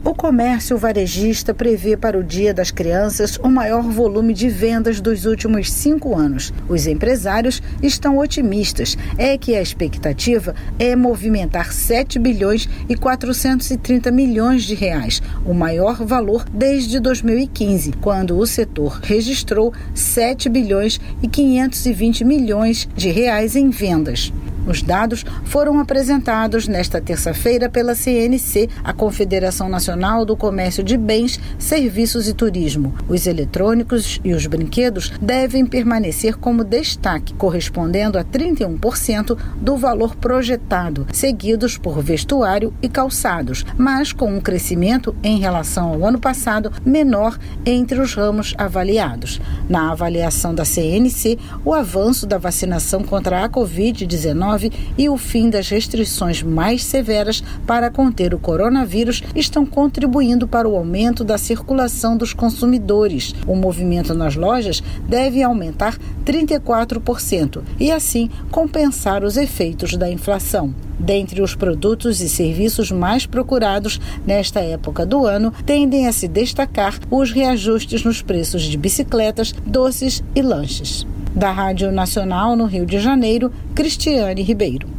O comércio varejista prevê para o Dia das Crianças o maior volume de vendas dos últimos 5 anos. Os empresários estão otimistas. É que a expectativa é movimentar 7 bilhões e 430 milhões de reais, o maior valor desde 2015, quando o setor registrou 7 bilhões e 520 milhões de reais em vendas. Os dados foram apresentados nesta terça-feira pela CNC, a Confederação Nacional do Comércio de Bens, Serviços e Turismo. Os eletrônicos e os brinquedos devem permanecer como destaque, correspondendo a 31% do valor projetado, seguidos por vestuário e calçados, mas com um crescimento em relação ao ano passado menor entre os ramos avaliados. Na avaliação da CNC, o avanço da vacinação contra a Covid-19 e o fim das restrições mais severas para conter o coronavírus estão contribuindo para o aumento da circulação dos consumidores. O movimento nas lojas deve aumentar 34% e, assim, compensar os efeitos da inflação. Dentre os produtos e serviços mais procurados nesta época do ano, tendem a se destacar os reajustes nos preços de bicicletas, doces e lanches. Da Rádio Nacional no Rio de Janeiro, Cristiane Ribeiro.